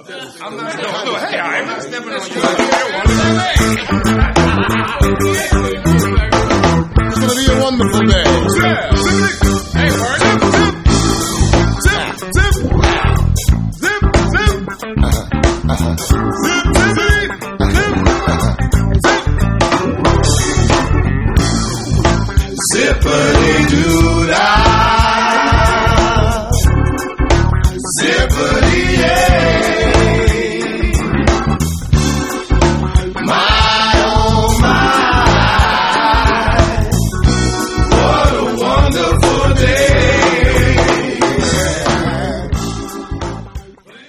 I'm not stepping on Hey, I'm not stepping on you. It's gonna be a wonderful day. Yeah. Hey, Bart.